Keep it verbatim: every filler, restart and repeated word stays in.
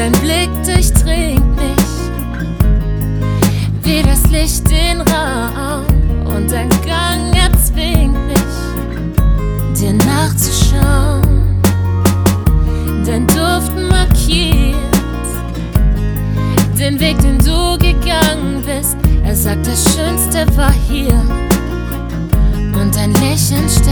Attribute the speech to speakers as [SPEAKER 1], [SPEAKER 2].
[SPEAKER 1] Dein Blick durchdringt mich wie das Licht den Raum, und dein Gang erzwingt mich, dir nachzuschauen. Dein Duft markiert den Weg, den du gegangen bist. Er sagt, das Schönste war hier, und dein Lächeln